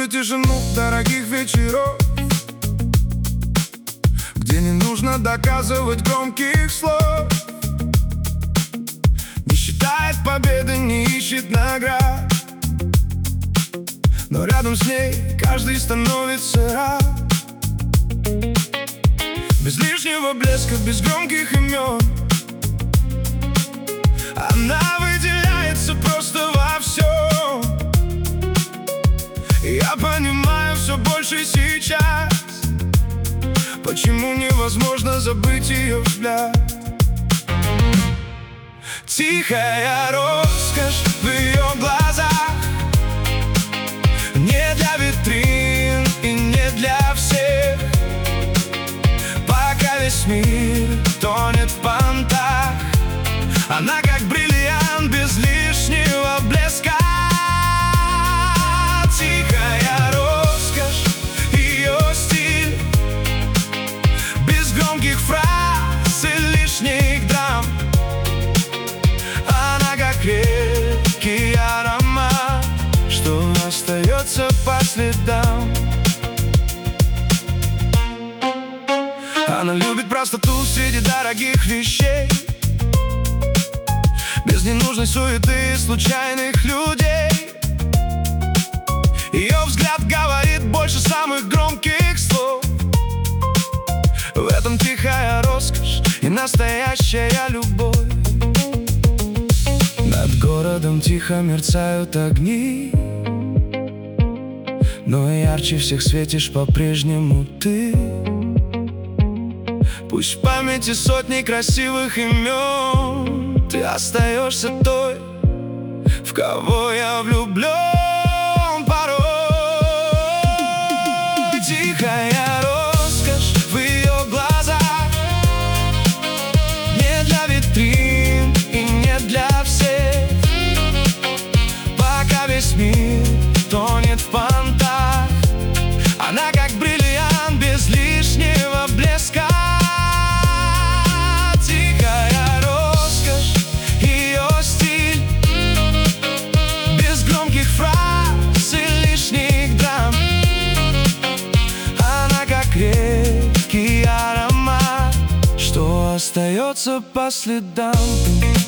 тишину дорогих вечеров, где не нужно доказывать громких слов. Не считает победы, не ищет наград, но рядом с ней каждый становится рад. Без лишнего блеска, без громких имен, она выделяется просто во всем. Я понимаю все больше сейчас, почему невозможно забыть ее взгляд. Тихая роскошь в ее глазах, не для витрин и не для всех. Пока весь мир тонет в понтах, она как бриллиант без лишнего блеска. Тихая роскошь, ее стиль, без громких фраз и лишних драм. Она как редкий аромат, что остается по следам. Она любит простоту среди дорогих вещей, без ненужной суеты и случайных людей. Ее взгляд говорит больше самых громких слов. В этом тихая роскошь и настоящая любовь. Над городом тихо мерцают огни, но ярче всех светишь по-прежнему ты. Пусть в памяти сотни красивых имен, ты остаешься той, в кого я влюблен порой. Тихая роскошь в ее глазах, не для витрин и не для всех. Пока весь мир тонет в понтах, она как бриллиант без лишнего блеска. Редкий аромат, что остается по следам.